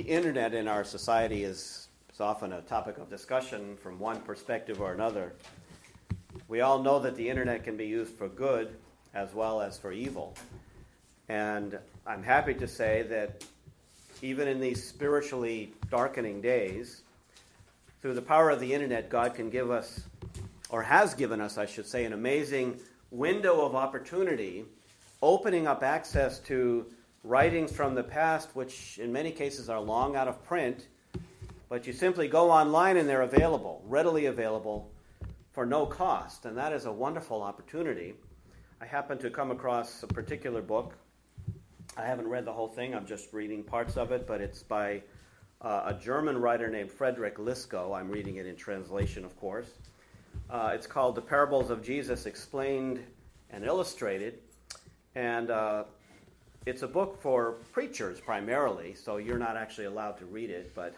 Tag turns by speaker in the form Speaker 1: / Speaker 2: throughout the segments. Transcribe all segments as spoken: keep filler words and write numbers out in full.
Speaker 1: internet in our society is, is often a topic of discussion from one perspective or another. We all know that the internet can be used for good as well as for evil. And I'm happy to say that even in these spiritually darkening days, through the power of the internet, God can give us, or has given us, I should say, an amazing window of opportunity, opening up access to writings from the past, which in many cases are long out of print, but you simply go online and they're available, readily available, for no cost, and that is a wonderful opportunity. I happened to come across a particular book. I haven't read the whole thing, I'm just reading parts of it, but it's by uh, a German writer named Friedrich Liskow. I'm reading it in translation, of course. Uh, it's called The Parables of Jesus Explained and Illustrated, and uh, it's a book for preachers primarily, so you're not actually allowed to read it, but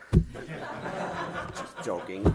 Speaker 1: just joking.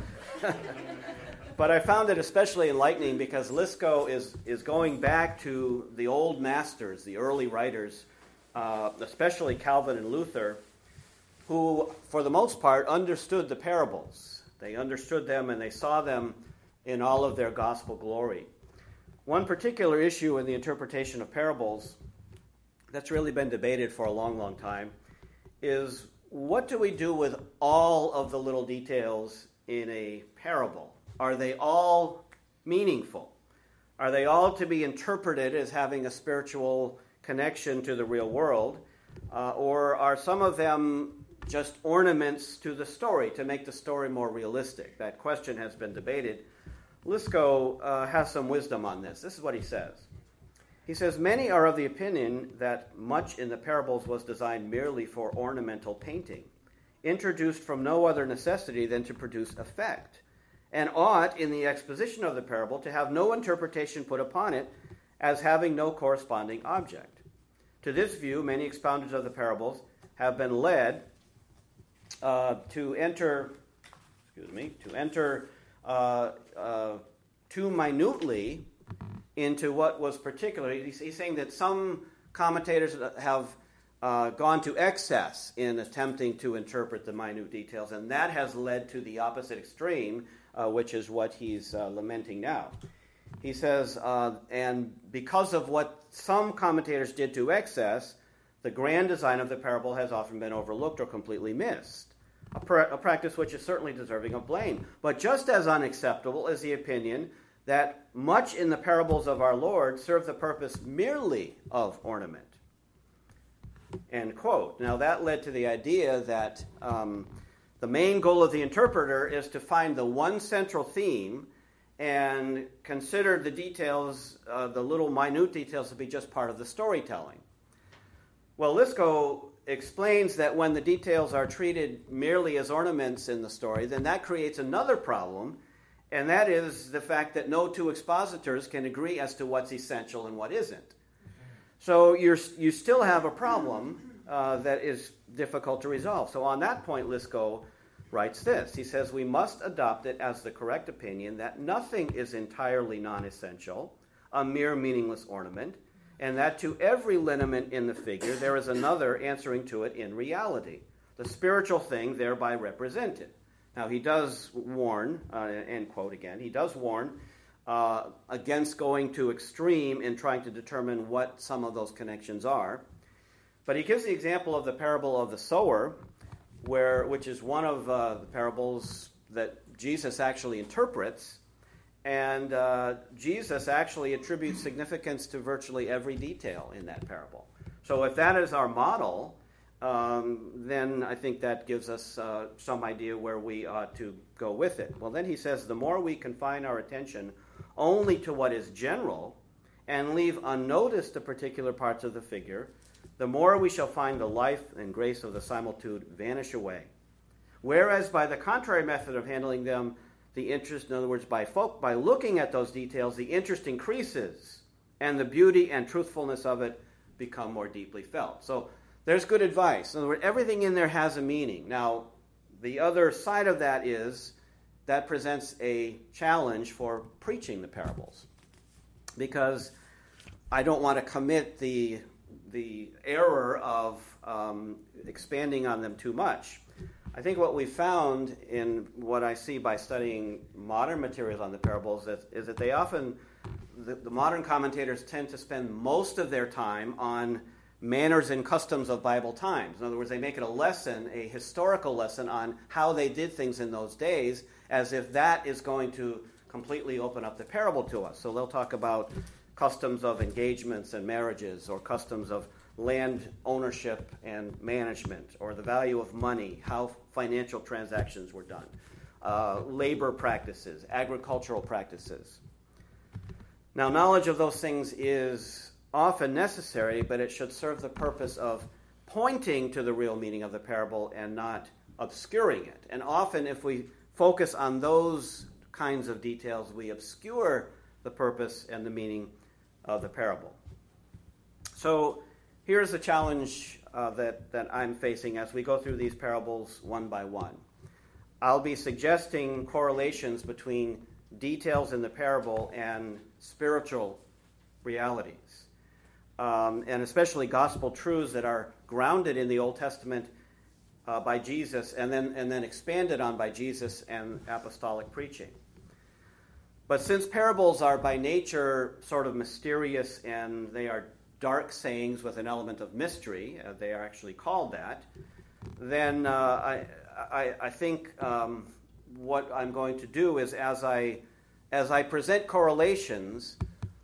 Speaker 1: But I found it especially enlightening because Liskow is, is going back to the old masters, the early writers, uh, especially Calvin and Luther, who, for the most part, understood the parables. They understood them and they saw them in all of their gospel glory. One particular issue in the interpretation of parables that's really been debated for a long, long time is, what do we do with all of the little details in a parable? Are they all meaningful? Are they all to be interpreted as having a spiritual connection to the real world? Uh, or are some of them just ornaments to the story to make the story more realistic? That question has been debated. Liskow uh, has some wisdom on this. This is what he says. He says, many are of the opinion that much in the parables was designed merely for ornamental painting, introduced from no other necessity than to produce effect, and ought, in the exposition of the parable, to have no interpretation put upon it as having no corresponding object. To this view, many expounders of the parables have been led uh, to enter, excuse me, to enter uh, uh, too minutely into what was particular. He's, he's saying that some commentators have uh, gone to excess in attempting to interpret the minute details, and that has led to the opposite extreme, uh, which is what he's uh, lamenting now. He says, uh, and because of what some commentators did to excess, the grand design of the parable has often been overlooked or completely missed, a, pra- a practice which is certainly deserving of blame. But just as unacceptable is the opinion that much in the parables of our Lord serve the purpose merely of ornament. End quote. Now that led to the idea that um, the main goal of the interpreter is to find the one central theme and consider the details, uh, the little minute details, to be just part of the storytelling. Well, Liskow explains that when the details are treated merely as ornaments in the story, then that creates another problem, and that is the fact that no two expositors can agree as to what's essential and what isn't. So you're, you still have a problem uh, that is difficult to resolve. So on that point, Liskow writes this. He says, we must adopt it as the correct opinion that nothing is entirely non-essential, a mere meaningless ornament, and that to every lineament in the figure there is another answering to it in reality, the spiritual thing thereby represented. Now, he does warn, uh, end quote again, he does warn uh, against going to extreme in trying to determine what some of those connections are. But he gives the example of the parable of the sower, where which is one of uh, the parables that Jesus actually interprets. And uh, Jesus actually attributes significance to virtually every detail in that parable. So if that is our model, Um, then I think that gives us uh, some idea where we ought to go with it. Well, then he says, the more we confine our attention only to what is general and leave unnoticed the particular parts of the figure, the more we shall find the life and grace of the similitude vanish away. Whereas by the contrary method of handling them, the interest, in other words, by, fo- by looking at those details, the interest increases, and the beauty and truthfulness of it become more deeply felt. So there's good advice. In other words, everything in there has a meaning. Now, the other side of that is that presents a challenge for preaching the parables, because I don't want to commit the the error of um, expanding on them too much. I think what we found in what I see by studying modern materials on the parables is, is that they often, the, the modern commentators tend to spend most of their time on manners and customs of Bible times. In other words, they make it a lesson, a historical lesson on how they did things in those days, as if that is going to completely open up the parable to us. So they'll talk about customs of engagements and marriages, or customs of land ownership and management, or the value of money, how financial transactions were done, uh, labor practices, agricultural practices. Now, knowledge of those things is often necessary, but it should serve the purpose of pointing to the real meaning of the parable and not obscuring it. And often, if we focus on those kinds of details, we obscure the purpose and the meaning of the parable. So, here's the challenge uh, that, that I'm facing as we go through these parables one by one. I'll be suggesting correlations between details in the parable and spiritual realities, um, and especially gospel truths that are grounded in the Old Testament uh, by Jesus and then, and then expanded on by Jesus and apostolic preaching. But since parables are by nature sort of mysterious and they are dark sayings with an element of mystery, uh, they are actually called that, then uh, I, I, I think um, what I'm going to do is as I, as I present correlations,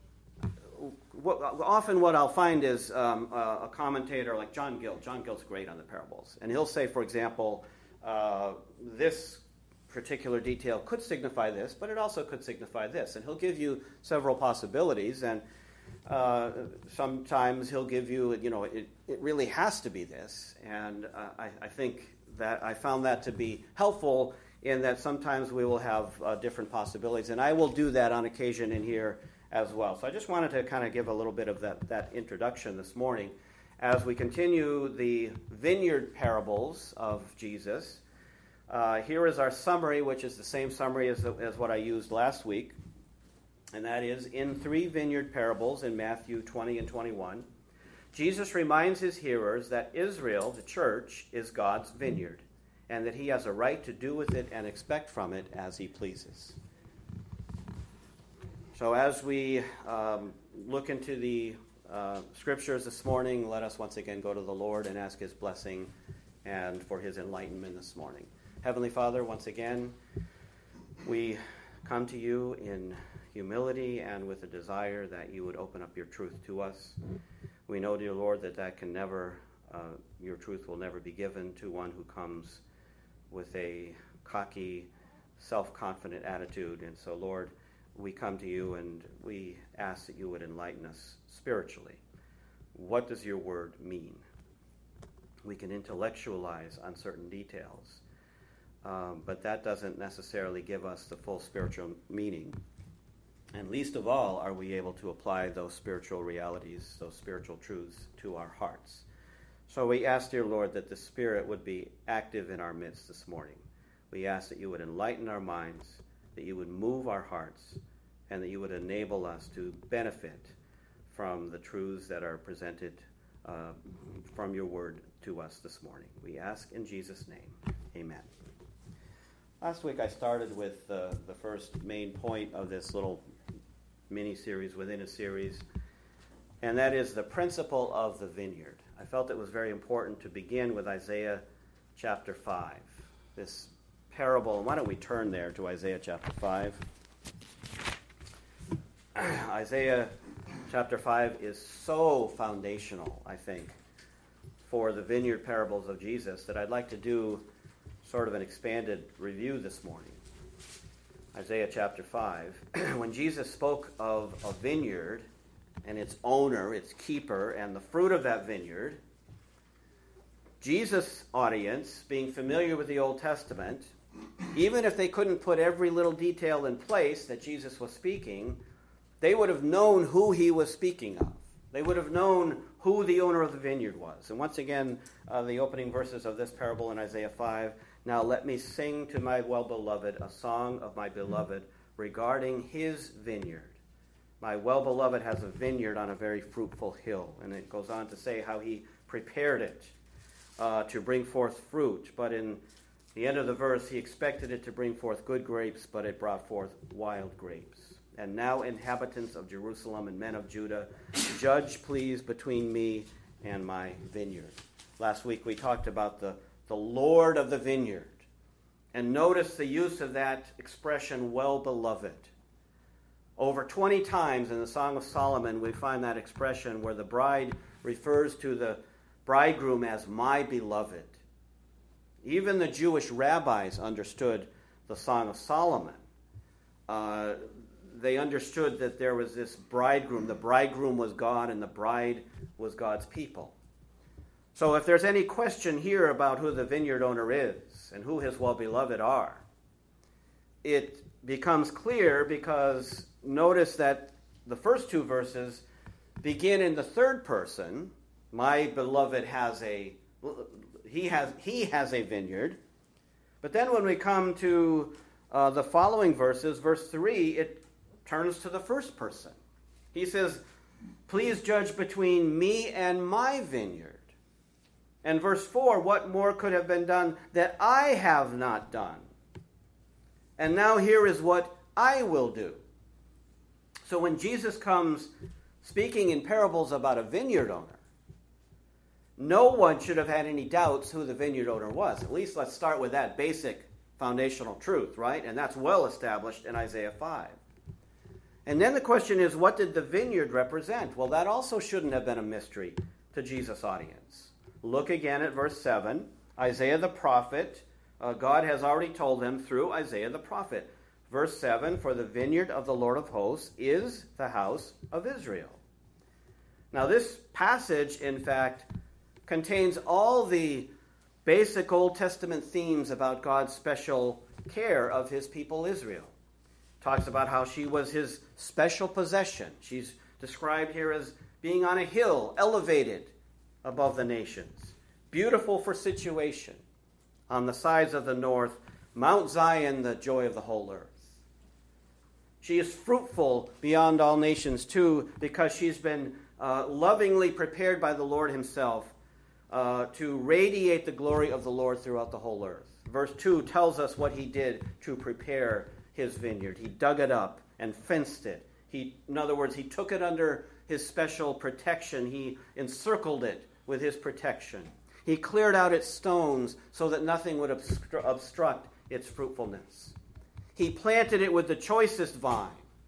Speaker 1: what, often what I'll find is um, a, a commentator like John Gill. John Gill's great on the parables. And he'll say, for example, uh, this particular detail could signify this, but it also could signify this. And he'll give you several possibilities, and Uh, sometimes he'll give you, you know, it, it really has to be this. And uh, I, I think that I found that to be helpful in that sometimes we will have uh, different possibilities. And I will do that on occasion in here as well. So I just wanted to kind of give a little bit of that, that introduction this morning as we continue the vineyard parables of Jesus. Uh, here is our summary, which is the same summary as, the, as what I used last week. And that is, in three vineyard parables in Matthew twenty and twenty-one, Jesus reminds his hearers that Israel, the church, is God's vineyard, and that he has a right to do with it and expect from it as he pleases. So as we um, look into the uh, scriptures this morning, let us once again go to the Lord and ask his blessing and for his enlightenment this morning. Heavenly Father, once again, we come to you in humility and with a desire that you would open up your truth to us. We know, dear Lord, that that can never, uh, your truth will never be given to one who comes with a cocky, self-confident attitude. And so, Lord, we come to you and we ask that you would enlighten us spiritually. What does your word mean? We can intellectualize on certain details, um, but that doesn't necessarily give us the full spiritual meaning. And least of all are we able to apply those spiritual realities, those spiritual truths to our hearts. So we ask, dear Lord, that the Spirit would be active in our midst this morning. We ask that you would enlighten our minds, that you would move our hearts, and that you would enable us to benefit from the truths that are presented uh, from your word to us this morning. We ask in Jesus' name. Amen. Last week I started with uh, the first main point of this little mini-series within a series, and that is the principle of the vineyard. I felt it was very important to begin with Isaiah chapter five, this parable. Why don't we turn there to Isaiah chapter five? Isaiah chapter five is so foundational, I think, for the vineyard parables of Jesus that I'd like to do sort of an expanded review this morning. Isaiah chapter five. When Jesus spoke of a vineyard and its owner, its keeper, and the fruit of that vineyard, Jesus' audience, being familiar with the Old Testament, even if they couldn't put every little detail in place that Jesus was speaking, they would have known who he was speaking of. They would have known who the owner of the vineyard was. And once again, uh, the opening verses of this parable in Isaiah five, now let me sing to my well-beloved a song of my beloved regarding his vineyard. My well-beloved has a vineyard on a very fruitful hill. And it goes on to say how he prepared it uh, to bring forth fruit. But in The end of the verse, he expected it to bring forth good grapes, but it brought forth wild grapes. And now, inhabitants of Jerusalem and men of Judah, judge, please, between me and my vineyard. Last week we talked about the, the Lord of the vineyard. And notice the use of that expression, well-beloved. Over twenty times in the Song of Solomon, we find that expression where the bride refers to the bridegroom as my beloved. Even the Jewish rabbis understood the Song of Solomon. Uh, they understood that there was this bridegroom. The bridegroom was God and the bride was God's people. So if there's any question here about who the vineyard owner is and who his well-beloved are, it becomes clear because notice that the first two verses begin in the third person. My beloved has a, he has, he has a vineyard. But then when we come to uh, the following verses, verse three, it turns to the first person. He says, please judge between me and my vineyard. And verse four, what more could have been done that I have not done? And now here is what I will do. So when Jesus comes speaking in parables about a vineyard owner, no one should have had any doubts who the vineyard owner was. At least let's start with that basic foundational truth, right? And that's well established in Isaiah five. And then the question is, what did the vineyard represent? Well, that also shouldn't have been a mystery to Jesus' audience. Look again at verse seven. Isaiah the prophet, uh, God has already told him through Isaiah the prophet. Verse seven, for the vineyard of the Lord of hosts is the house of Israel. Now this passage, in fact, contains all the basic Old Testament themes about God's special care of his people Israel. Talks about how she was his special possession. She's described here as being on a hill, elevated above the nations. Beautiful for situation. On the sides of the north, Mount Zion, the joy of the whole earth. She is fruitful beyond all nations too, because she's been uh, lovingly prepared by the Lord himself uh, to radiate the glory of the Lord throughout the whole earth. Verse two tells us what he did to prepare his vineyard. He dug it up and fenced it. He, in other words, he took it under his special protection. He encircled it with his protection. He cleared out its stones so that nothing would obstru- obstruct its fruitfulness. He planted it with the choicest vine,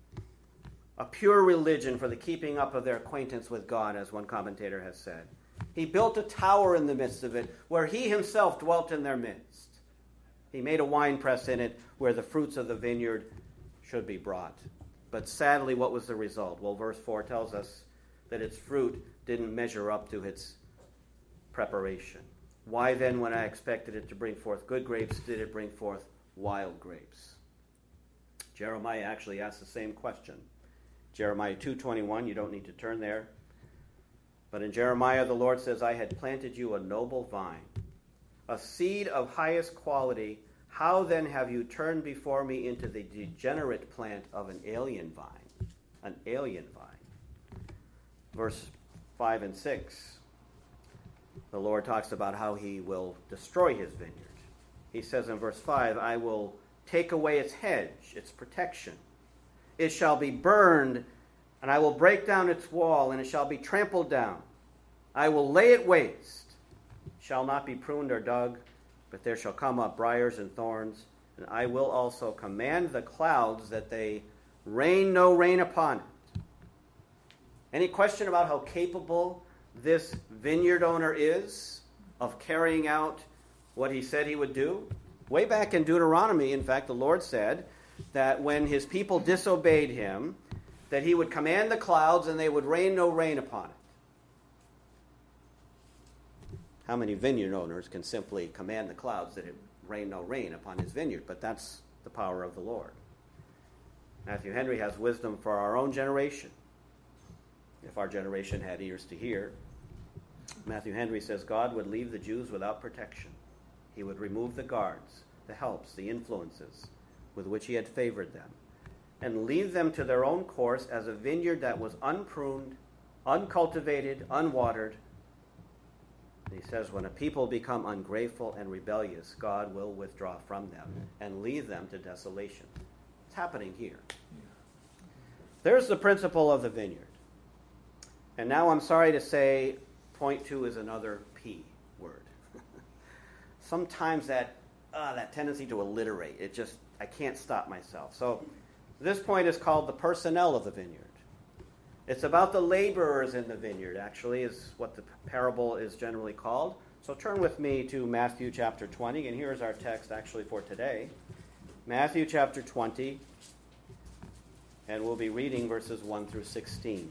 Speaker 1: a pure religion for the keeping up of their acquaintance with God, as one commentator has said. He built a tower in the midst of it where he himself dwelt in their midst. He made a winepress in it where the fruits of the vineyard should be brought. But sadly, what was the result? Well, verse four tells us that its fruit didn't measure up to its preparation. Why then, when I expected it to bring forth good grapes, did it bring forth wild grapes? Jeremiah actually asked the same question. Jeremiah two twenty-one, you don't need to turn there. But in Jeremiah, the Lord says, I had planted you a noble vine, a seed of highest quality. How then have you turned before me into the degenerate plant of an alien vine? An alien vine. Verse five and six, the Lord talks about how he will destroy his vineyard. He says in verse five, I will take away its hedge, its protection. It shall be burned, and I will break down its wall, and it shall be trampled down. I will lay it waste. It shall not be pruned or dug, but there shall come up briars and thorns. And I will also command the clouds that they rain no rain upon it. Any question about how capable this vineyard owner is of carrying out what he said he would do? Way back in Deuteronomy, in fact, the Lord said that when his people disobeyed him, that he would command the clouds and they would rain no rain upon it. How many vineyard owners can simply command the clouds that it rain no rain upon his vineyard? But that's the power of the Lord. Matthew Henry has wisdom for our own generation, if our generation had ears to hear. Matthew Henry says God would leave the Jews without protection. He would remove the guards, the helps, the influences with which he had favored them, and leave them to their own course as a vineyard that was unpruned, uncultivated, unwatered, He says, when a people become ungrateful and rebellious, God will withdraw from them and leave them to desolation. It's happening here. There's the principle of the vineyard. And now I'm sorry to say, point two is another P word. Sometimes that uh, that tendency to alliterate, it just, I can't stop myself. So this point is called the personnel of the vineyard. It's about the laborers in the vineyard, actually, is what the parable is generally called. So turn with me to Matthew chapter twenty, and here's our text actually for today. Matthew chapter twenty, and we'll be reading verses one through sixteen.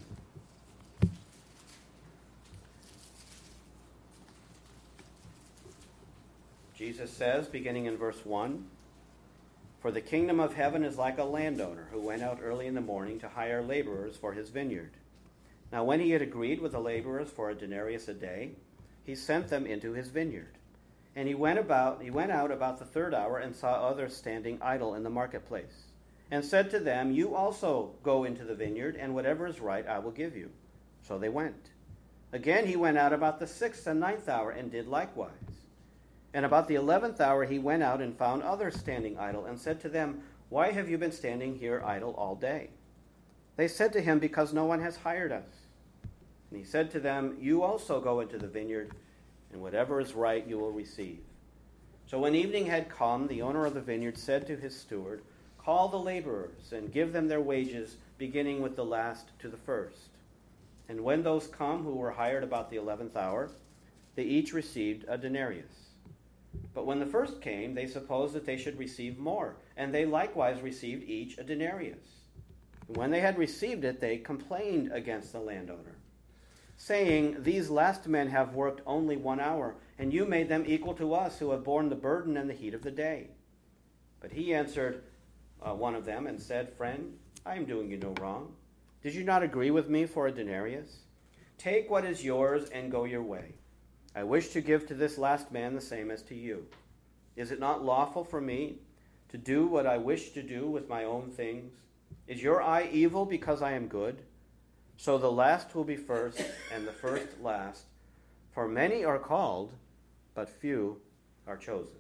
Speaker 1: Jesus says, beginning in verse one, "For the kingdom of heaven is like a landowner who went out early in the morning to hire laborers for his vineyard. Now when he had agreed with the laborers for a denarius a day, he sent them into his vineyard. And he went about he went out about the third hour and saw others standing idle in the marketplace, and said to them, 'You also go into the vineyard, and whatever is right I will give you.' So they went. Again he went out about the sixth and ninth hour and did likewise. And about the eleventh hour he went out and found others standing idle, and said to them, 'Why have you been standing here idle all day?' They said to him, 'Because no one has hired us.' And he said to them, 'You also go into the vineyard, and whatever is right you will receive.' So when evening had come, the owner of the vineyard said to his steward, 'Call the laborers, and give them their wages, beginning with the last to the first.' And when those come who were hired about the eleventh hour, they each received a denarius. But when the first came, they supposed that they should receive more, and they likewise received each a denarius. And when they had received it, they complained against the landowner, saying, 'These last men have worked only one hour, and you made them equal to us, who have borne the burden and the heat of the day.' But he answered uh, one of them and said, 'Friend, I am doing you no wrong. Did you not agree with me for a denarius? Take what is yours and go your way. I wish to give to this last man the same as to you. Is it not lawful for me to do what I wish to do with my own things? Is your eye evil because I am good? So the last will be first, and the first last. For many are called, but few are chosen.'"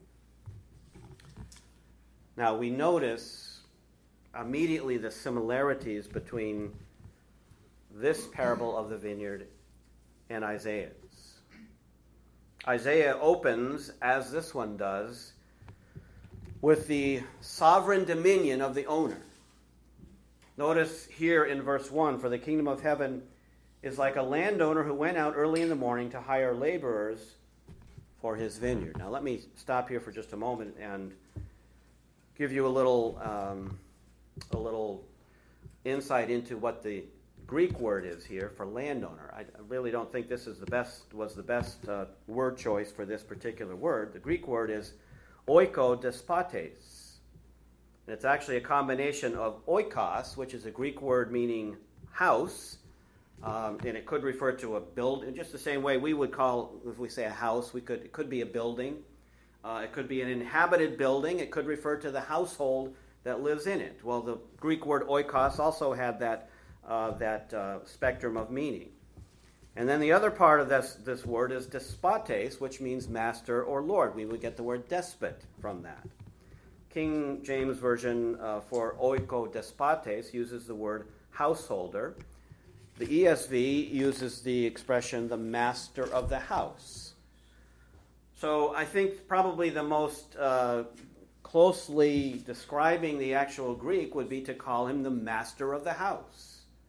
Speaker 1: Now we notice immediately the similarities between this parable of the vineyard and Isaiah's. Isaiah opens, as this one does, with the sovereign dominion of the owner. Notice here in verse one, "For the kingdom of heaven is like a landowner who went out early in the morning to hire laborers for his vineyard." Now let me stop here for just a moment and give you a little, um, a little insight into what the Greek word is here for landowner. I really don't think this is the best was the best uh, word choice for this particular word. The Greek word is oikodespotes. And it's actually a combination of oikos, which is a Greek word meaning house, um, and it could refer to a building, just the same way we would call, if we say a house, we could it could be a building. Uh, it could be an inhabited building. It could refer to the household that lives in it. Well, the Greek word oikos also had that Uh, that uh, spectrum of meaning. And then the other part of this, this word is despotes, which means master or lord. We would get the word despot from that. King James Version uh, for oikodespotes uses the word householder. The E S V uses the expression the master of the house. So I think probably the most uh, closely describing the actual Greek would be to call him the master of the house.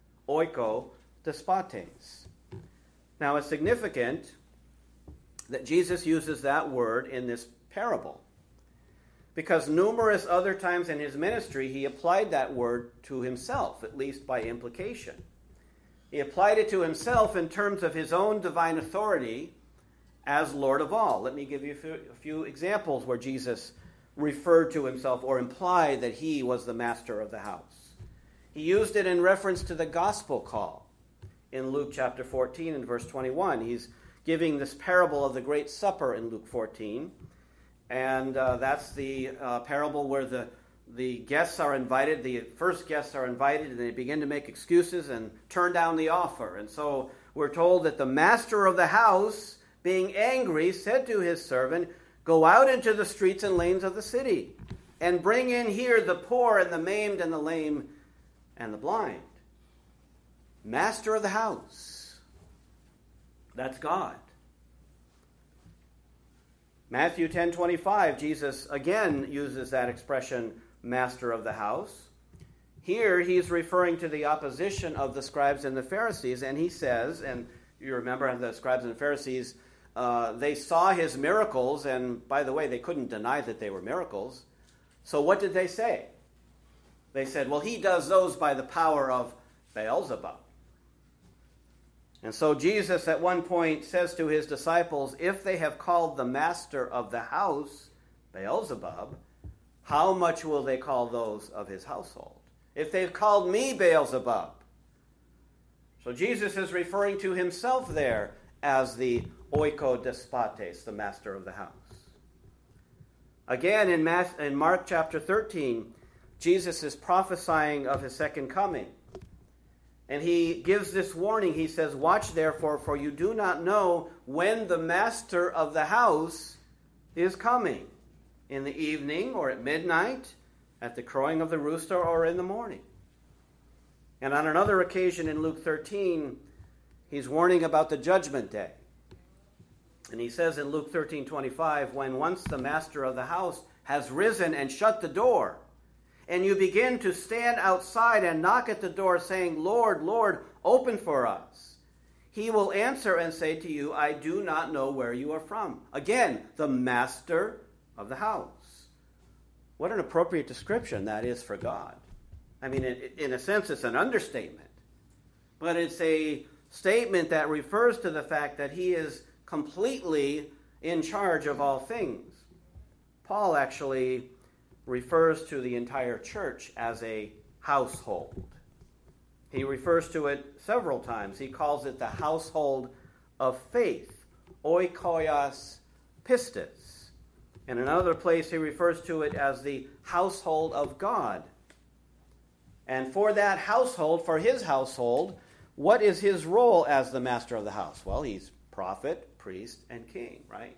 Speaker 1: Oikodespotes. Now, it's significant that Jesus uses that word in this parable, because numerous other times in his ministry he applied that word to himself, at least by implication. He applied it to himself in terms of his own divine authority as Lord of all. Let me give you a few, a few examples where Jesus referred to himself or implied that he was the master of the house. He used it in reference to the gospel call. In Luke chapter fourteen and verse twenty-one, he's giving this parable of the Great Supper in Luke fourteen. And uh, that's the uh, parable where the, the guests are invited, the first guests are invited, and they begin to make excuses and turn down the offer. And so we're told that the master of the house being angry, said to his servant, "Go out into the streets and lanes of the city, and bring in here the poor and the maimed and the lame and the blind." Master of the house. That's God. Matthew ten twenty-five, Jesus again uses that expression, master of the house. Here he's referring to the opposition of the scribes and the Pharisees, and he says, and you remember the scribes and the Pharisees, uh, they saw his miracles, and by the way, they couldn't deny that they were miracles. So what did they say? They said, well, he does those by the power of Beelzebub. And so Jesus at one point says to his disciples, if they have called the master of the house Beelzebub, how much will they call those of his household? If they've called me Beelzebub. So Jesus is referring to himself there as the oikodespotes, the master of the house. Again, in, Math, in Mark chapter thirteen, Jesus is prophesying of his second coming. And he gives this warning. He says, watch therefore, for you do not know when the master of the house is coming, in the evening or at midnight, at the crowing of the rooster, or in the morning. And on another occasion in Luke thirteen, he's warning about the judgment day. And he says in Luke thirteen twenty-five, when once the master of the house has risen and shut the door, and you begin to stand outside and knock at the door, saying, Lord, Lord, open for us, he will answer and say to you, I do not know where you are from. Again, the master of the house. What an appropriate description that is for God. I mean, in a sense, it's an understatement. But it's a statement that refers to the fact that he is completely in charge of all things. Paul actually refers to the entire church as a household. He refers to it several times. He calls it the household of faith, oikoios pistis. In another place, he refers to it as the household of God. And for that household, for his household, what is his role as the master of the house? Well, he's prophet, priest, and king, right?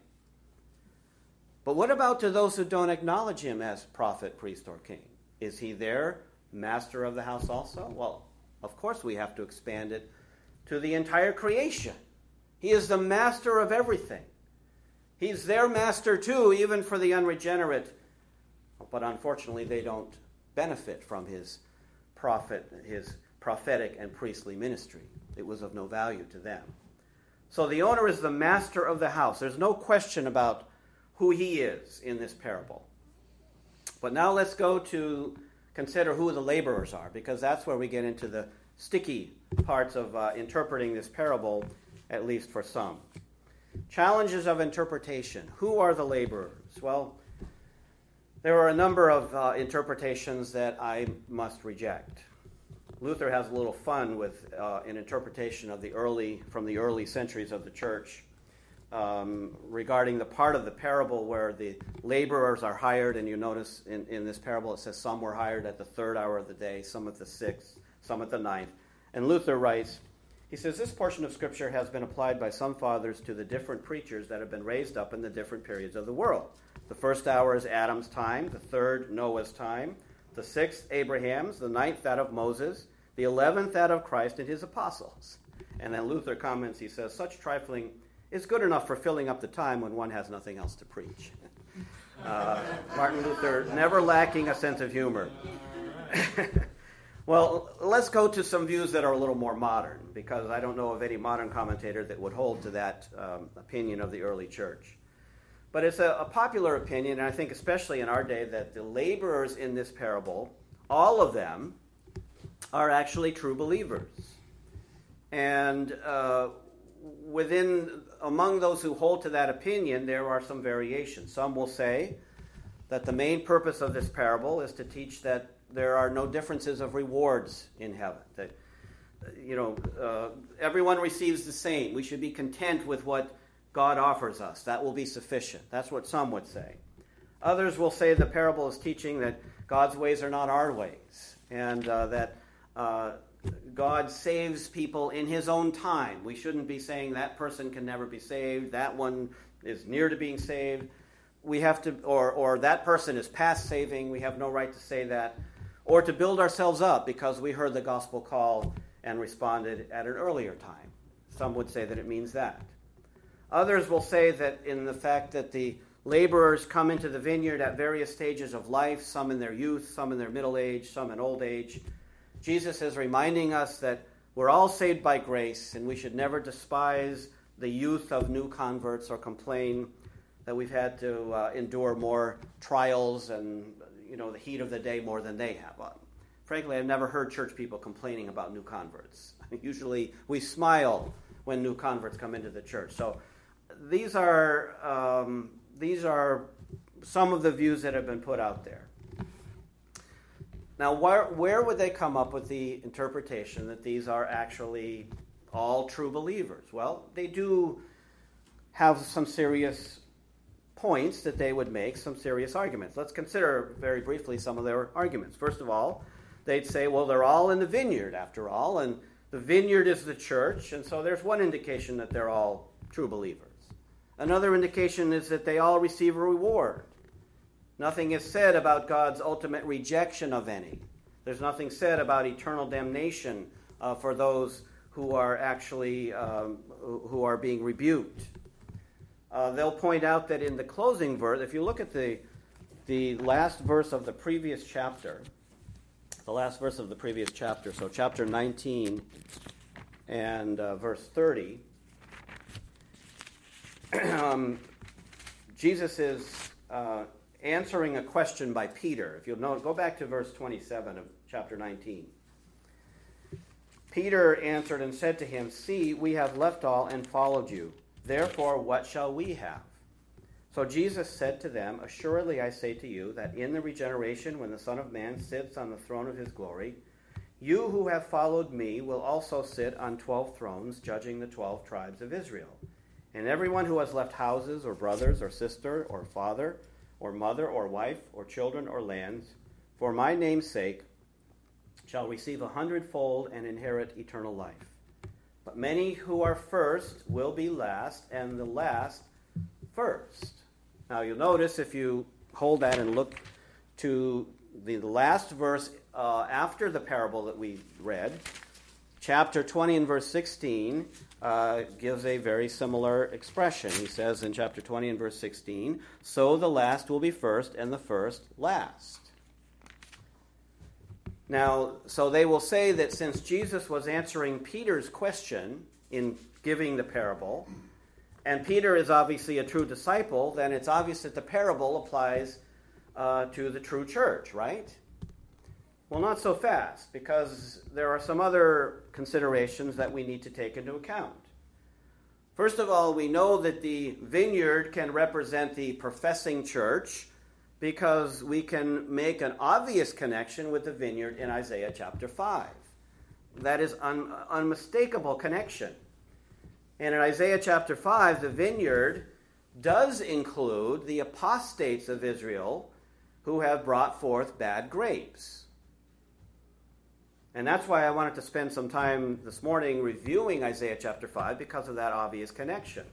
Speaker 1: But what about to those who don't acknowledge him as prophet, priest, or king? Is he their master of the house also? Well, of course we have to expand it to the entire creation. He is the master of everything. He's their master too, even for the unregenerate. But unfortunately, they don't benefit from his prophet, his prophetic and priestly ministry. It was of no value to them. So the owner is the master of the house. There's no question about who he is in this parable. But now let's go to consider who the laborers are, because that's where we get into the sticky parts of uh, interpreting this parable, at least for some. Challenges of interpretation. Who are the laborers? Well, there are a number of uh, interpretations that I must reject. Luther has a little fun with uh, an interpretation of the early, from the early centuries of the church, um, regarding the part of the parable where the laborers are hired, and you notice in, in this parable it says some were hired at the third hour of the day, some at the sixth, some at the ninth. And Luther writes, he says, this portion of Scripture has been applied by some fathers to the different preachers that have been raised up in the different periods of the world. The first hour is Adam's time, the third Noah's time, the sixth Abraham's, the ninth that of Moses, the eleventh that of Christ and his apostles. And then Luther comments, he says, such trifling is good enough for filling up the time when one has nothing else to preach. uh, Martin Luther, never lacking a sense of humor. Well, let's go to some views that are a little more modern, because I don't know of any modern commentator that would hold to that um, opinion of the early church. But it's a, a popular opinion, and I think especially in our day, that the laborers in this parable, all of them, are actually true believers. And uh, within, among those who hold to that opinion, there are some variations. Some will say that the main purpose of this parable is to teach that there are no differences of rewards in heaven. That, you know, uh, everyone receives the same. We should be content with what God offers us. That will be sufficient. That's what some would say. Others will say the parable is teaching that God's ways are not our ways, and uh, that uh, God saves people in his own time. We shouldn't be saying that person can never be saved, that one is near to being saved. We have to, or, or that person is past saving. We have no right to say that. Or to build ourselves up because we heard the gospel call and responded at an earlier time. Some would say that it means that. Others will say that in the fact that the laborers come into the vineyard at various stages of life, some in their youth, some in their middle age, some in old age, Jesus is reminding us that we're all saved by grace and we should never despise the youth of new converts or complain that we've had to uh, endure more trials and, you know, the heat of the day more than they have. Uh, frankly, I've never heard church people complaining about new converts. Usually we smile when new converts come into the church. So these are um, these are some of the views that have been put out there. Now, where, where would they come up with the interpretation that these are actually all true believers? Well, they do have some serious points that they would make, some serious arguments. Let's consider very briefly some of their arguments. First of all, they'd say, well, they're all in the vineyard after all, and the vineyard is the church, and so there's one indication that they're all true believers. Another indication is that they all receive a reward. Nothing is said about God's ultimate rejection of any. There's nothing said about eternal damnation uh, for those who are actually um, who are being rebuked. Uh, they'll point out that in the closing verse, if you look at the the last verse of the previous chapter, the last verse of the previous chapter, so chapter nineteen and uh, verse thirty, um, Jesus is uh, answering a question by Peter. If you'll note, go back to verse twenty-seven of chapter nineteen. Peter answered and said to him, "See, we have left all and followed you. Therefore, what shall we have?" So Jesus said to them, "Assuredly I say to you that in the regeneration, when the Son of Man sits on the throne of his glory, you who have followed me will also sit on twelve thrones, judging the twelve tribes of Israel. And everyone who has left houses or brothers or sister or father or mother or wife or children or lands, for my name's sake, shall receive a hundredfold and inherit eternal life. But many who are first will be last, and the last first." Now you'll notice if you hold that and look to the last verse uh, after the parable that we read, chapter twenty and verse sixteen uh, gives a very similar expression. He says in chapter twenty and verse sixteen, "So the last will be first, and the first last." Now, so they will say that since Jesus was answering Peter's question in giving the parable, and Peter is obviously a true disciple, then it's obvious that the parable applies uh, to the true church, right? Well, not so fast, because there are some other considerations that we need to take into account. First of all, we know that the vineyard can represent the professing church, because we can make an obvious connection with the vineyard in Isaiah chapter five. That is an un- unmistakable connection. And in Isaiah chapter five, the vineyard does include the apostates of Israel who have brought forth bad grapes. And that's why I wanted to spend some time this morning reviewing Isaiah chapter five, because of that obvious connection.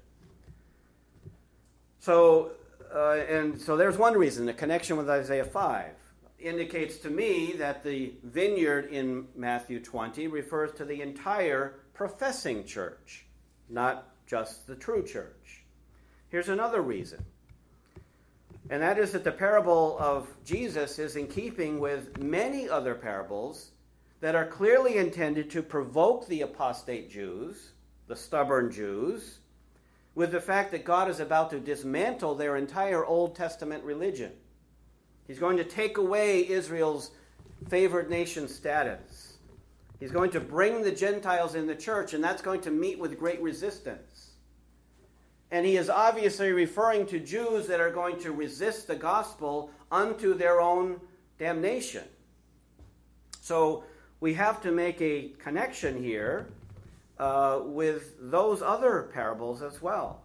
Speaker 1: So, Uh, and so there's one reason. The connection with Isaiah five indicates to me that the vineyard in Matthew twenty refers to the entire professing church, not just the true church. Here's another reason, and that is that the parable of Jesus is in keeping with many other parables that are clearly intended to provoke the apostate Jews, the stubborn Jews, with the fact that God is about to dismantle their entire Old Testament religion. He's going to take away Israel's favored nation status. He's going to bring the Gentiles in the church, and that's going to meet with great resistance. And he is obviously referring to Jews that are going to resist the gospel unto their own damnation. So we have to make a connection here Uh, with those other parables as well.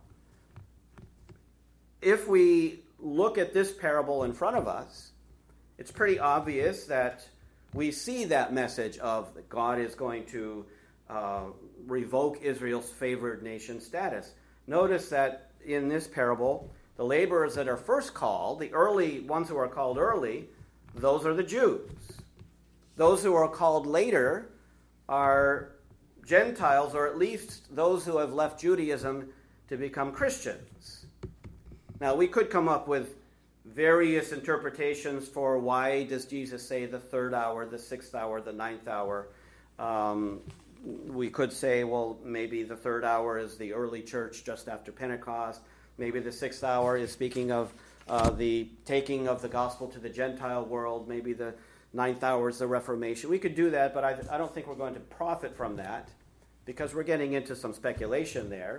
Speaker 1: If we look at this parable in front of us, it's pretty obvious that we see that message of God is going to uh, revoke Israel's favored nation status. Notice that in this parable, the laborers that are first called, the early ones who are called early, those are the Jews. Those who are called later are Gentiles, or at least those who have left Judaism to become Christians. Now, we could come up with various interpretations for why does Jesus say the third hour, the sixth hour, the ninth hour. Um, we could say, well, maybe the third hour is the early church just after Pentecost. Maybe the sixth hour is speaking of uh, the taking of the gospel to the Gentile world. Maybe the ninth hour is the Reformation. We could do that, but I, I don't think we're going to profit from that because we're getting into some speculation there.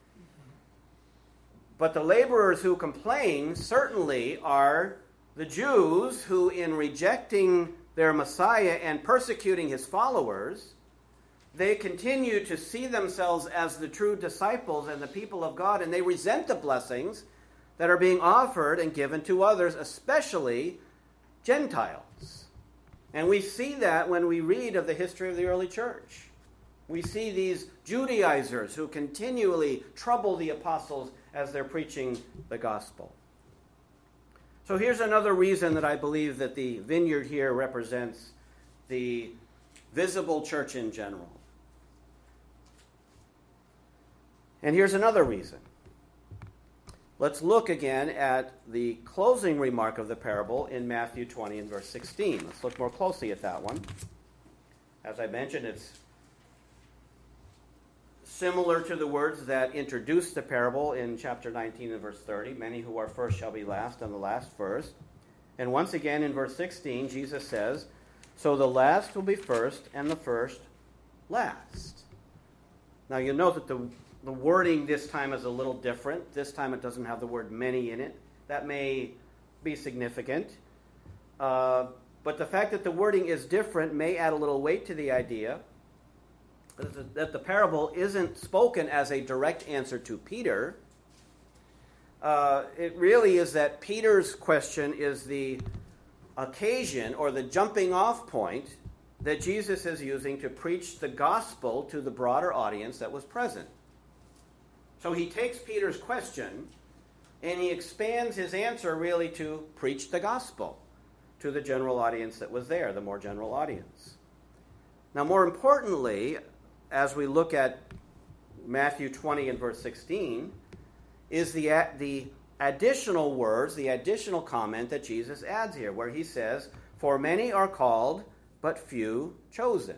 Speaker 1: But the laborers who complain certainly are the Jews who, in rejecting their Messiah and persecuting his followers, they continue to see themselves as the true disciples and the people of God, and they resent the blessings that are being offered and given to others, especially Gentiles. And we see that when we read of the history of the early church. We see these Judaizers who continually trouble the apostles as they're preaching the gospel. So here's another reason that I believe that the vineyard here represents the visible church in general. And here's another reason. Let's look again at the closing remark of the parable in Matthew twenty and verse sixteen. Let's look more closely at that one. As I mentioned, it's similar to the words that introduced the parable in chapter nineteen and verse thirty. Many who are first shall be last, and the last first. And once again in verse sixteen, Jesus says, so the last will be first, and the first last. Now you'll note that the, the wording this time is a little different. This time it doesn't have the word many in it. That may be significant. Uh, but the fact that the wording is different may add a little weight to the idea that the parable isn't spoken as a direct answer to Peter. Uh, it really is that Peter's question is the occasion or the jumping off point that Jesus is using to preach the gospel to the broader audience that was present. So he takes Peter's question and he expands his answer really to preach the gospel to the general audience that was there, the more general audience. Now, more importantly, as we look at Matthew twenty and verse sixteen, is the, the additional words, the additional comment that Jesus adds here, where he says, for many are called, but few chosen.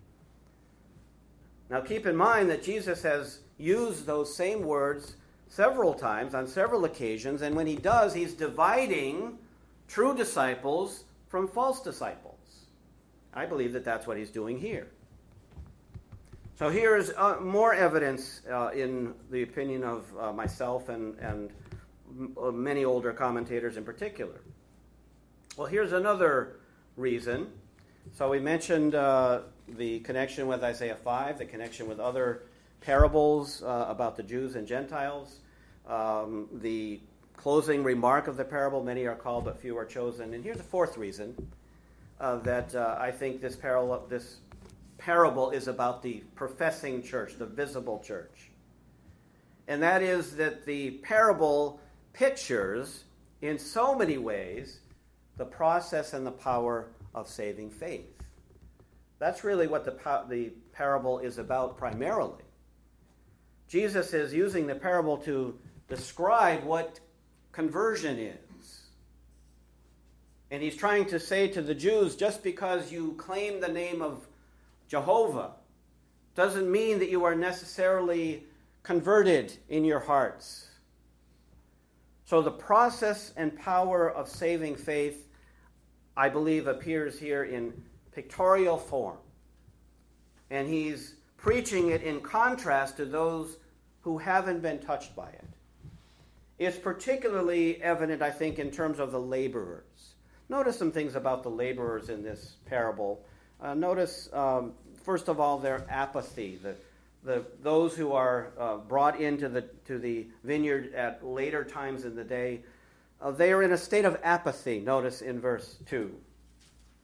Speaker 1: Now keep in mind that Jesus has used those same words several times on several occasions, and when he does, he's dividing true disciples from false disciples. I believe that that's what he's doing here. So here's uh, more evidence uh, in the opinion of uh, myself and, and m- many older commentators in particular. Well, here's another reason. So we mentioned uh, the connection with Isaiah five, the connection with other parables uh, about the Jews and Gentiles, um, the closing remark of the parable, many are called but few are chosen. And here's a fourth reason uh, that uh, I think this parable, this parable is about the professing church, the visible church. And that is that the parable pictures, in so many ways, the process and the power of saving faith. That's really what the, the parable is about primarily. Jesus is using the parable to describe what conversion is. And he's trying to say to the Jews, just because you claim the name of Jehovah doesn't mean that you are necessarily converted in your hearts. So the process and power of saving faith, I believe, appears here in pictorial form. And he's preaching it in contrast to those who haven't been touched by it. It's particularly evident, I think, in terms of the laborers. Notice some things about the laborers in this parable. Uh, notice, um, first of all, their apathy. The, the, those who are uh, brought into the, to the vineyard at later times in the day, uh, they are in a state of apathy, notice in verse two.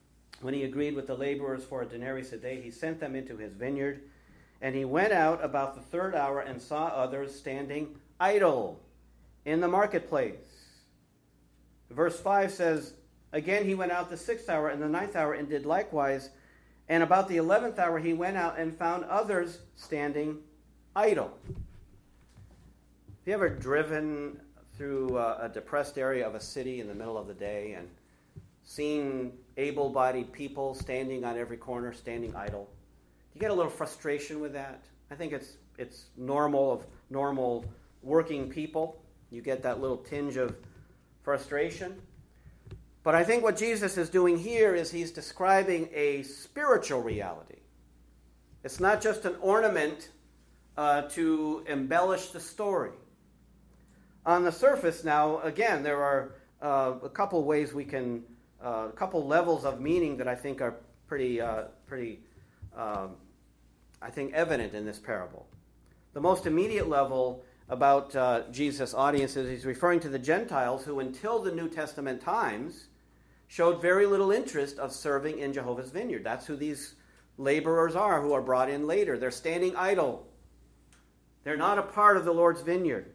Speaker 1: When he agreed with the laborers for a denarius a day, he sent them into his vineyard. And he went out about the third hour and saw others standing idle in the marketplace. Verse five says, again he went out the sixth hour and the ninth hour and did likewise. And about the eleventh hour he went out and found others standing idle. Have you ever driven through a depressed area of a city in the middle of the day and seen able-bodied people standing on every corner, standing idle? Do you get a little frustration with that? I think it's it's normal of normal working people. You get that little tinge of frustration. But I think what Jesus is doing here is he's describing a spiritual reality. It's not just an ornament uh, to embellish the story. On the surface now, again, there are uh, a couple ways we can, uh, a couple levels of meaning that I think are pretty, uh, pretty, um, I think, evident in this parable. The most immediate level about uh, Jesus' audience is he's referring to the Gentiles who, until the New Testament times, showed very little interest of serving in Jehovah's vineyard. That's who these laborers are who are brought in later. They're standing idle. They're not a part of the Lord's vineyard.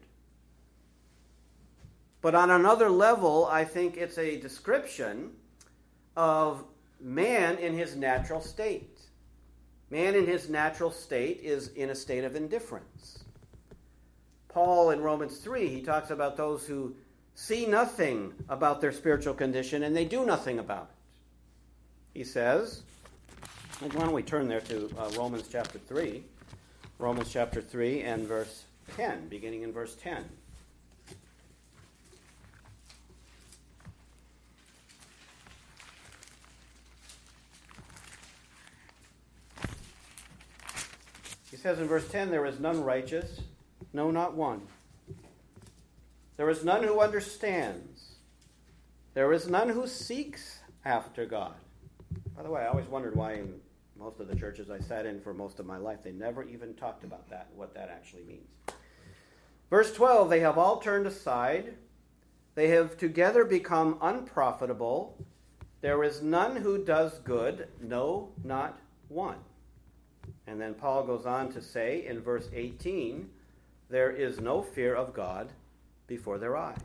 Speaker 1: But on another level, I think it's a description of man in his natural state. Man in his natural state is in a state of indifference. Paul in Romans three, he talks about those who see nothing about their spiritual condition and they do nothing about it. He says, and why don't we turn there to uh, Romans chapter three, Romans chapter three and verse ten, beginning in verse ten. He says in verse ten, there is none righteous, no, not one. There is none who understands. There is none who seeks after God. By the way, I always wondered why in most of the churches I sat in for most of my life, they never even talked about that, what that actually means. Verse twelve, they have all turned aside. They have together become unprofitable. There is none who does good, no, not one. And then Paul goes on to say in verse eighteen, there is no fear of God before their eyes.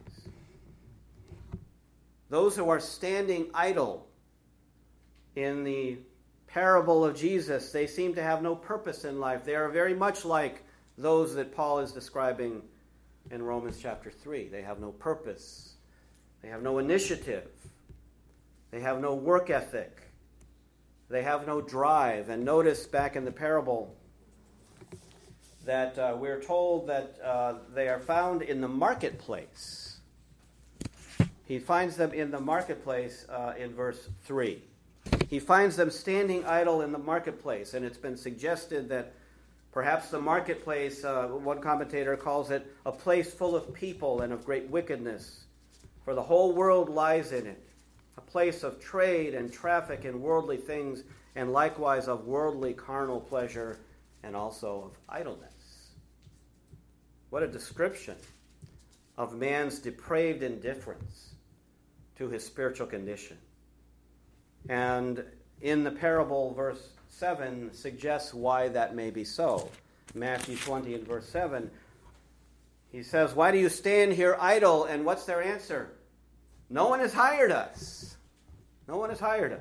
Speaker 1: Those who are standing idle in the parable of Jesus, they seem to have no purpose in life. They are very much like those that Paul is describing in Romans chapter three. They have no purpose. They have no initiative. They have no work ethic. They have no drive. And notice back in the parable that uh, we're told that uh, they are found in the marketplace. He finds them in the marketplace uh, in verse three. He finds them standing idle in the marketplace, and it's been suggested that perhaps the marketplace, uh, one commentator calls it a place full of people and of great wickedness, for the whole world lies in it, a place of trade and traffic in worldly things, and likewise of worldly carnal pleasure and also of idleness. What a description of man's depraved indifference to his spiritual condition. And in the parable, verse seven suggests why that may be so. Matthew twenty and verse seven, he says, why do you stand here idle? And what's their answer? No one has hired us. No one has hired us.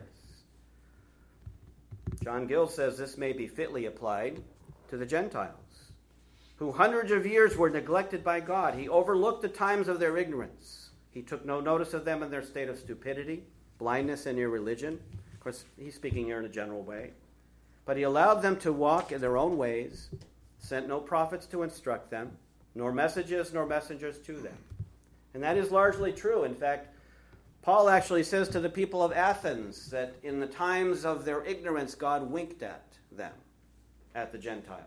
Speaker 1: John Gill says this may be fitly applied to the Gentiles, who hundreds of years were neglected by God. He overlooked the times of their ignorance. He took no notice of them in their state of stupidity, blindness, and irreligion. Of course, he's speaking here in a general way. But he allowed them to walk in their own ways, sent no prophets to instruct them, nor messages nor messengers to them. And that is largely true. In fact, Paul actually says to the people of Athens that in the times of their ignorance, God winked at them, at the Gentiles.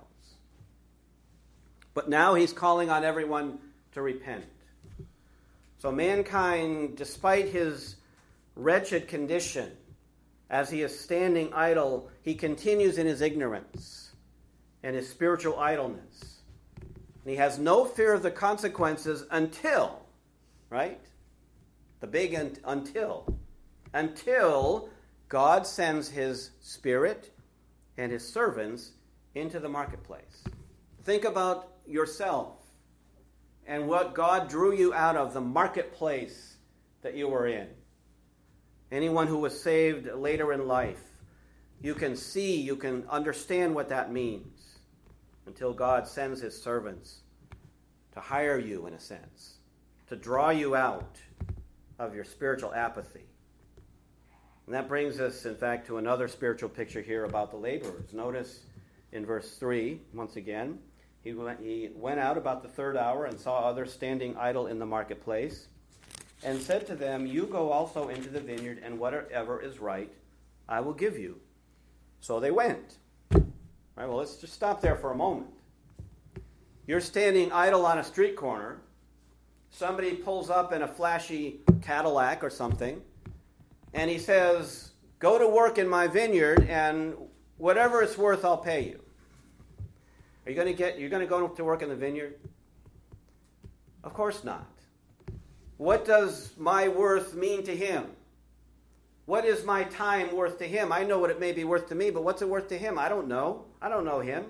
Speaker 1: But now he's calling on everyone to repent. So mankind, despite his wretched condition, as he is standing idle, he continues in his ignorance and his spiritual idleness. And he has no fear of the consequences until, right? The big un- until. Until God sends his Spirit and his servants into the marketplace. Think about yourself and what God drew you out of the marketplace that you were in. Anyone who was saved later in life, you can see, you can understand what that means until God sends his servants to hire you, in a sense, to draw you out of your spiritual apathy. And that brings us, in fact, to another spiritual picture here about the laborers. Notice in verse three, once again, he went, he went out about the third hour and saw others standing idle in the marketplace, and said to them, you go also into the vineyard, and whatever is right, I will give you. So they went. All right, well, let's just stop there for a moment. You're standing idle on a street corner. Somebody pulls up in a flashy Cadillac or something, and he says, go to work in my vineyard, and whatever it's worth, I'll pay you. Are you going to get? You're going to go to work in the vineyard? Of course not. What does my worth mean to him? What is my time worth to him? I know what it may be worth to me, but what's it worth to him? I don't know. I don't know him.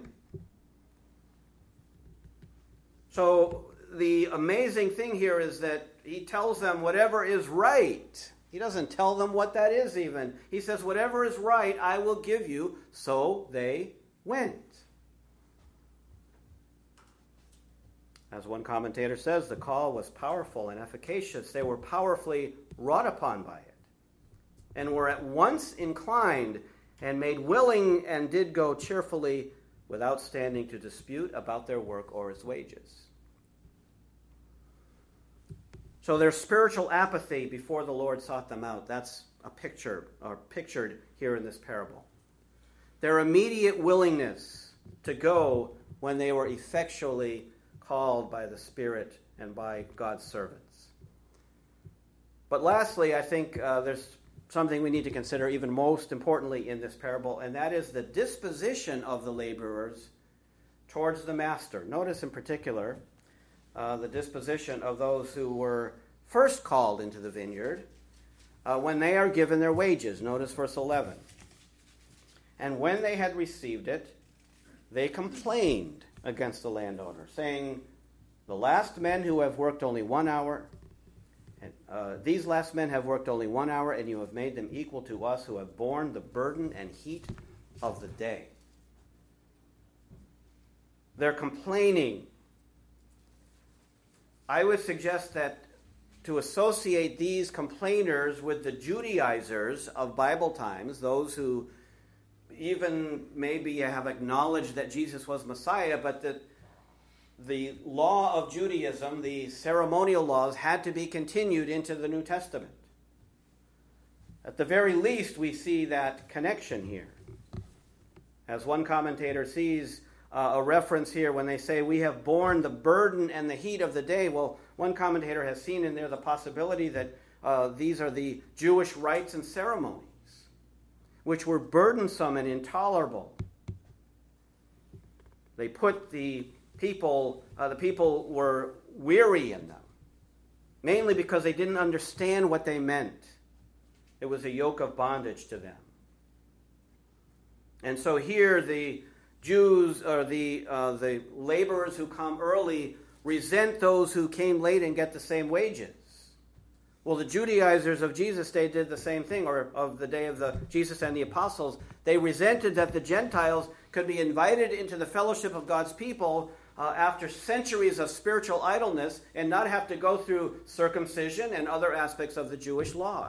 Speaker 1: So the amazing thing here is that he tells them whatever is right. He doesn't tell them what that is even. He says, whatever is right, I will give you. So they went. As one commentator says, the call was powerful and efficacious. They were powerfully wrought upon by it, and were at once inclined and made willing, and did go cheerfully, without standing to dispute about their work or its wages. So their spiritual apathy before the Lord sought them out, that's a picture, or pictured here in this parable. Their immediate willingness to go when they were effectually called by the Spirit and by God's servants. But lastly, I think uh, there's something we need to consider even most importantly in this parable, and that is the disposition of the laborers towards the master. Notice in particular uh, the disposition of those who were first called into the vineyard uh, when they are given their wages. Notice verse eleven. And when they had received it, they complained against the landowner, saying, the last men who have worked only one hour, and uh, these last men have worked only one hour, and you have made them equal to us who have borne the burden and heat of the day. They're complaining. I would suggest that to associate these complainers with the Judaizers of Bible times, those who even maybe have acknowledged that Jesus was Messiah, but that the law of Judaism, the ceremonial laws, had to be continued into the New Testament. At the very least, we see that connection here. As one commentator sees uh, a reference here when they say, we have borne the burden and the heat of the day. Well, one commentator has seen in there the possibility that uh, these are the Jewish rites and ceremonies, which were burdensome and intolerable. They put the people, uh, the people were weary in them, mainly because they didn't understand what they meant. It was a yoke of bondage to them. And so here the Jews, or the uh, the laborers who come early, resent those who came late and get the same wages. Well, the Judaizers of Jesus' day did the same thing, or of the day of the Jesus and the apostles. They resented that the Gentiles could be invited into the fellowship of God's people uh, after centuries of spiritual idleness and not have to go through circumcision and other aspects of the Jewish law.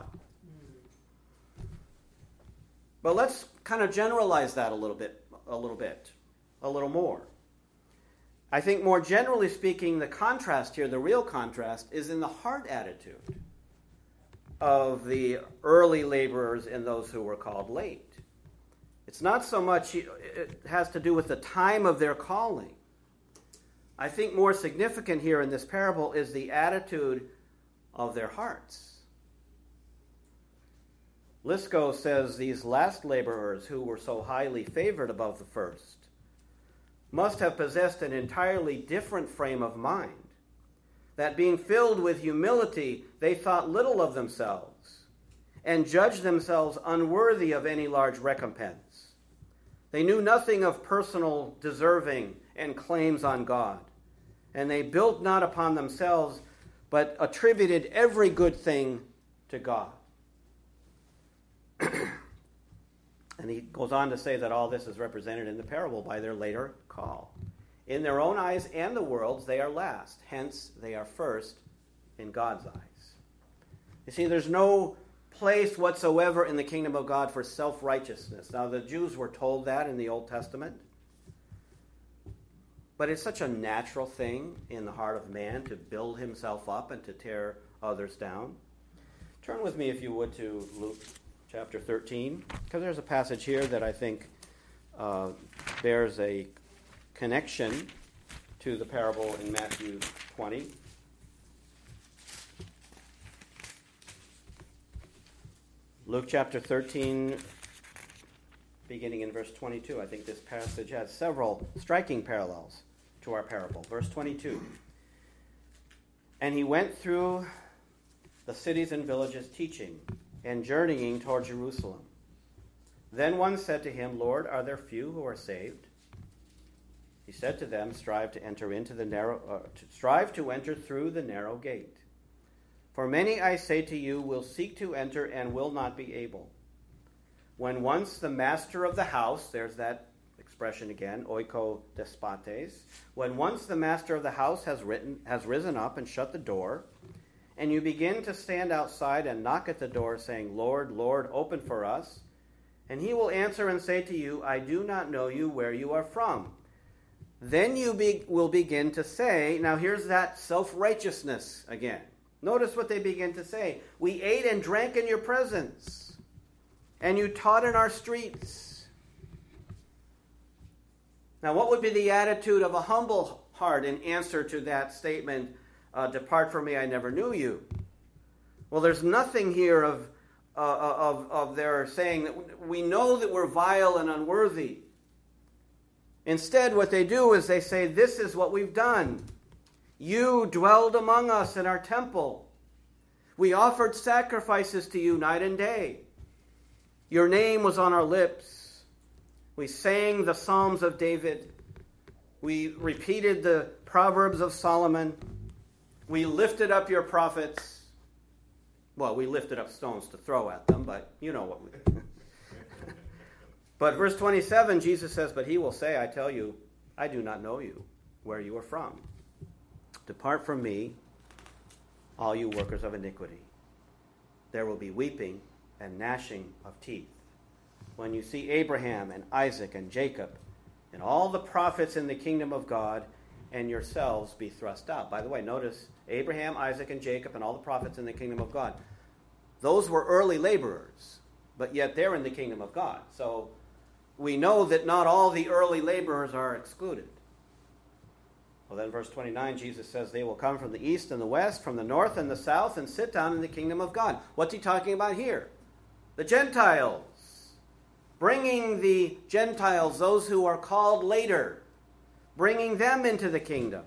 Speaker 1: But let's kind of generalize that a little bit, a little bit, a little more. I think more generally speaking, the contrast here, the real contrast, is in the heart attitude of the early laborers and those who were called late. It's not so much, it has to do with the time of their calling. I think more significant here in this parable is the attitude of their hearts. Lisco says these last laborers, who were so highly favored above the first, must have possessed an entirely different frame of mind. That being filled with humility, they thought little of themselves, and judged themselves unworthy of any large recompense. They knew nothing of personal deserving and claims on God, and they built not upon themselves, but attributed every good thing to God. And he goes on to say that all this is represented in the parable by their later call. In their own eyes and the world's, they are last. Hence, they are first in God's eyes. You see, there's no place whatsoever in the kingdom of God for self-righteousness. Now, the Jews were told that in the Old Testament. But it's such a natural thing in the heart of man to build himself up and to tear others down. Turn with me, if you would, to Luke chapter thirteen, because there's a passage here that I think uh, bears a connection to the parable in Matthew twenty. Luke chapter thirteen, beginning in verse twenty-two. I think this passage has several striking parallels to our parable. Verse twenty-two. And he went through the cities and villages teaching and journeying toward Jerusalem. Then one said to him, Lord, are there few who are saved? He said to them, strive to enter into the narrow, uh, to strive to enter through the narrow gate. For many, I say to you, will seek to enter and will not be able. When once the master of the house, there's that expression again, oiko despotes, when once the master of the house has written, has risen up and shut the door, and you begin to stand outside and knock at the door, saying, Lord, Lord, open for us, and he will answer and say to you, I do not know you, where you are from. Then you be, will begin to say, now here's that self-righteousness again. Notice what they begin to say. We ate and drank in your presence, and you taught in our streets. Now, what would be the attitude of a humble heart in answer to that statement, uh, depart from me, I never knew you? Well, there's nothing here of, uh, of, of their saying that we know that we're vile and unworthy. Instead, what they do is they say, this is what we've done. You dwelled among us in our temple. We offered sacrifices to you night and day. Your name was on our lips. We sang the Psalms of David. We repeated the Proverbs of Solomon. We lifted up your prophets. Well, we lifted up stones to throw at them, but you know what we did. But verse twenty-seven, Jesus says, but he will say, I tell you, I do not know you, where you are from. Depart from me, all you workers of iniquity. There will be weeping and gnashing of teeth when you see Abraham and Isaac and Jacob and all the prophets in the kingdom of God and yourselves be thrust out. By the way, notice Abraham, Isaac, and Jacob and all the prophets in the kingdom of God. Those were early laborers, but yet they're in the kingdom of God. So we know that not all the early laborers are excluded. Well, then verse twenty-nine, Jesus says, they will come from the east and the west, from the north and the south, and sit down in the kingdom of God. What's he talking about here? The Gentiles. Bringing the Gentiles, those who are called later, bringing them into the kingdom.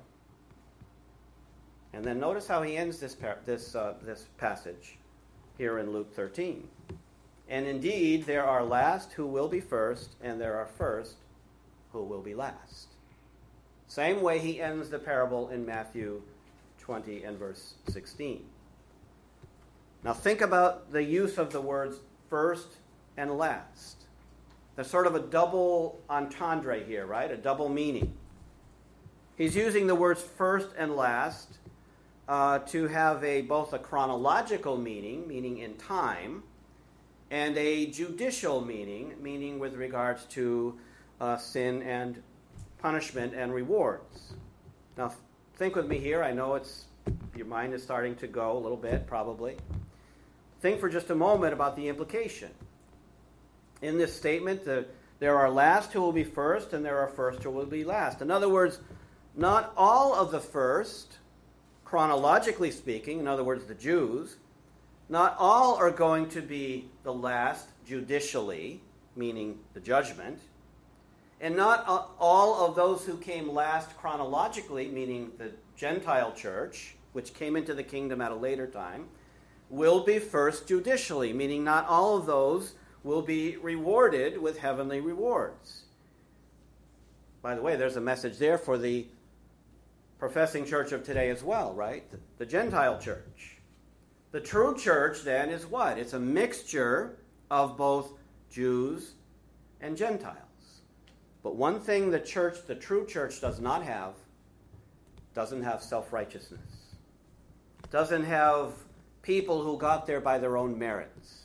Speaker 1: And then notice how he ends this, par- this, uh, this passage here in Luke thirteen. And indeed, there are last who will be first, and there are first who will be last. Same way he ends the parable in Matthew twenty and verse sixteen. Now think about the use of the words first and last. There's sort of a double entendre here, right? A double meaning. He's using the words first and last uh, to have a both a chronological meaning, meaning in time, and a judicial meaning, meaning with regards to uh, sin and punishment and rewards. Now, think with me here. I know it's your mind is starting to go a little bit, probably. Think for just a moment about the implication. In this statement, the, there are last who will be first, and there are first who will be last. In other words, not all of the first, chronologically speaking, in other words, the Jews, not all are going to be the last judicially, meaning the judgment, and not all of those who came last chronologically, meaning the Gentile church, which came into the kingdom at a later time, will be first judicially, meaning not all of those will be rewarded with heavenly rewards. By the way, there's a message there for the professing church of today as well, right? The, the Gentile church. The true church, then, is what? It's a mixture of both Jews and Gentiles. But one thing the church, the true church, does not have, doesn't have self-righteousness. Doesn't have people who got there by their own merits.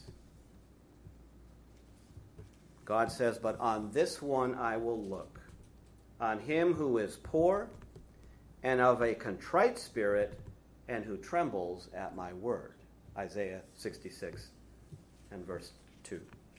Speaker 1: God says, but on this one I will look, on him who is poor and of a contrite spirit and who trembles at my word. Isaiah sixty-six and verse two.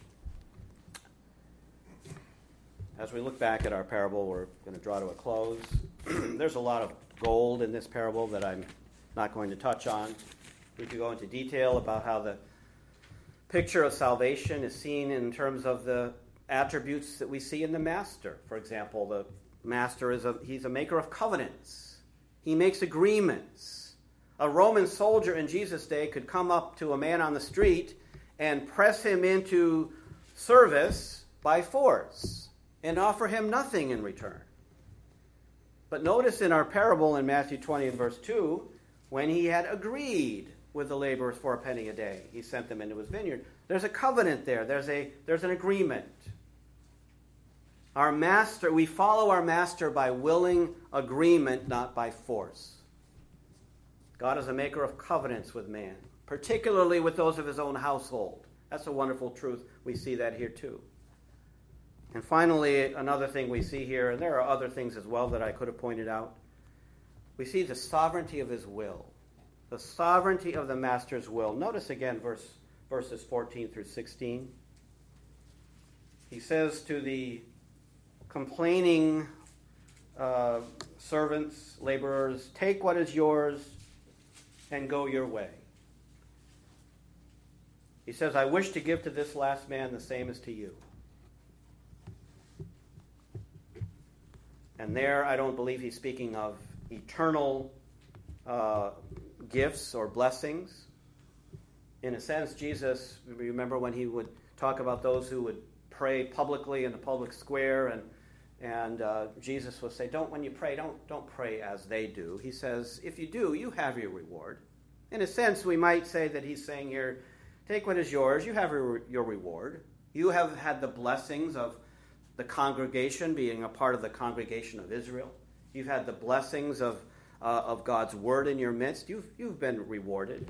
Speaker 1: As we look back at our parable, we're going to draw to a close. There's a lot of gold in this parable that I'm not going to touch on. We could go into detail about how the picture of salvation is seen in terms of the attributes that we see in the master. For example, the master is a he's a maker of covenants. He makes agreements. A Roman soldier in Jesus' day could come up to a man on the street and press him into service by force and offer him nothing in return. But notice in our parable in Matthew twenty and verse two, when he had agreed with the laborers for a penny a day, he sent them into his vineyard. There's a covenant there. There's a there's an agreement. Our master, we follow our master by willing agreement, not by force. God is a maker of covenants with man, particularly with those of his own household. That's a wonderful truth. We see that here too. And finally, another thing we see here, and there are other things as well that I could have pointed out, we see the sovereignty of his will. The sovereignty of the master's will. Notice again verse, verses fourteen through sixteen. He says to the complaining uh, servants, laborers, take what is yours and go your way. He says, I wish to give to this last man the same as to you. And there, I don't believe he's speaking of eternal uh, gifts or blessings. In a sense, Jesus, remember when he would talk about those who would pray publicly in the public square, and and uh, Jesus would say, "Don't when you pray, don't don't pray as they do." He says, "If you do, you have your reward." In a sense, we might say that he's saying here, "Take what is yours. You have your, your reward. You have had the blessings of the congregation, being a part of the congregation of Israel. You've had the blessings of uh, of God's word in your midst. You've you've been rewarded."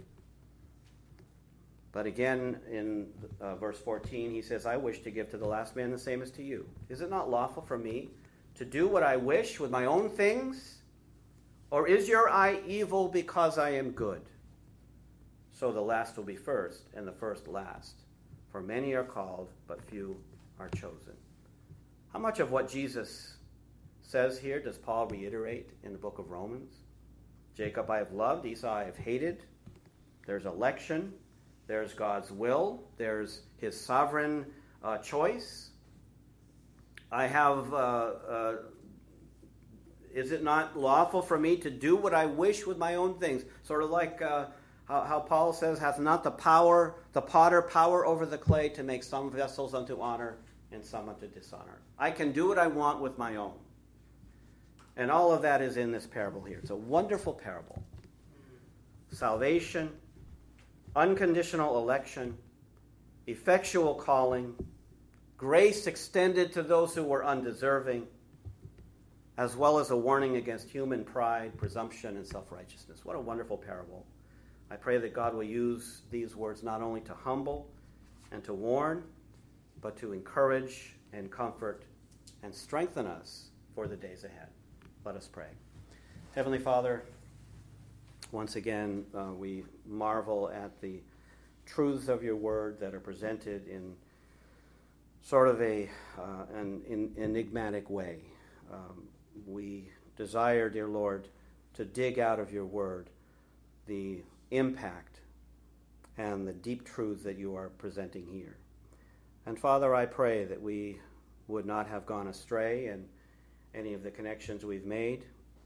Speaker 1: But again, in uh, verse fourteen, he says, I wish to give to the last man the same as to you. Is it not lawful for me to do what I wish with my own things? Or is your eye evil because I am good? So the last will be first, and the first last. For many are called, but few are chosen. How much of what Jesus says here does Paul reiterate in the book of Romans? Jacob I have loved, Esau I have hated. There's election. There's God's will. There's his sovereign uh, choice. I have, uh, uh, is it not lawful for me to do what I wish with my own things? Sort of like uh, how, how Paul says, hath not the power, the potter power over the clay to make some vessels unto honor and some unto dishonor. I can do what I want with my own. And all of that is in this parable here. It's a wonderful parable. Salvation, unconditional election, effectual calling, grace extended to those who were undeserving, as well as a warning against human pride, presumption, and self-righteousness. What a wonderful parable. I pray that God will use these words not only to humble and to warn, but to encourage and comfort and strengthen us for the days ahead. Let us pray. Heavenly Father, once again, uh, we marvel at the truths of your word that are presented in sort of a uh, an, an enigmatic way. Um, we desire, dear Lord, to dig out of your word the impact and the deep truths that you are presenting here. And Father, I pray that we would not have gone astray in any of the connections we've made.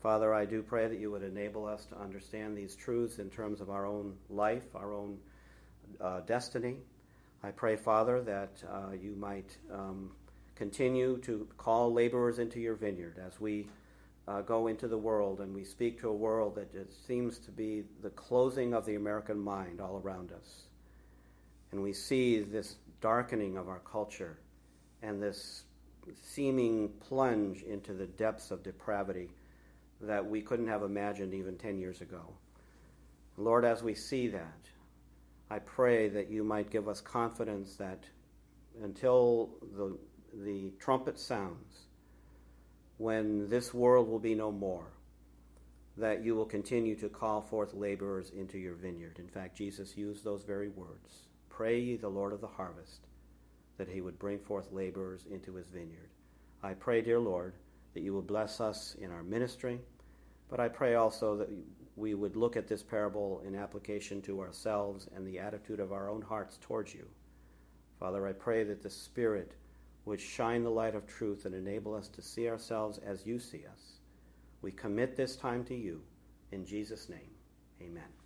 Speaker 1: Father, I do pray that you would enable us to understand these truths in terms of our own life, our own uh, destiny. I pray, Father, that uh, you might um, continue to call laborers into your vineyard as we uh, go into the world and we speak to a world that it seems to be the closing of the American mind all around us. And we see this darkening of our culture and this seeming plunge into the depths of depravity that we couldn't have imagined even ten years ago. Lord, as we see that, I pray that you might give us confidence that until the, the trumpet sounds, when this world will be no more, that you will continue to call forth laborers into your vineyard. In fact, Jesus used those very words. Pray ye the Lord of the harvest, that he would bring forth laborers into his vineyard. I pray, dear Lord, that you will bless us in our ministry, but I pray also that we would look at this parable in application to ourselves and the attitude of our own hearts towards you. Father, I pray that the Spirit would shine the light of truth and enable us to see ourselves as you see us. We commit this time to you. In Jesus' name, amen.